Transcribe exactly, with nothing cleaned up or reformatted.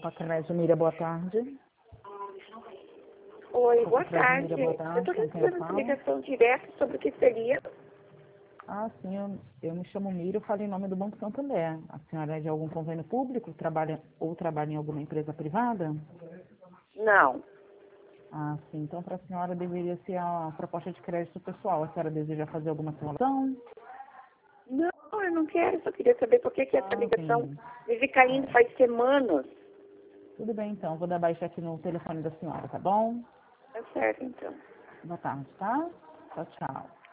Pacrédio Mira, boa tarde. Oi, boa tarde. Mira, boa tarde. Eu estou Com quem eu recebendo falo? explicação direta sobre o que seria. Ah, sim, eu, eu me chamo Mira, eu falo em nome do Banco Santander. A senhora é de algum convênio público, trabalha ou trabalha em alguma empresa privada? Não. Ah, sim. Então, para a senhora deveria ser a proposta de crédito pessoal. A senhora deseja fazer alguma simulação? Não, eu não quero. Só queria saber por que, que essa Ah, ligação sim. vive caindo faz semanas. Tudo bem, então. Vou dar baixa aqui no telefone da senhora, tá bom? Tá certo, então. Boa tarde, tá? Tchau, tchau.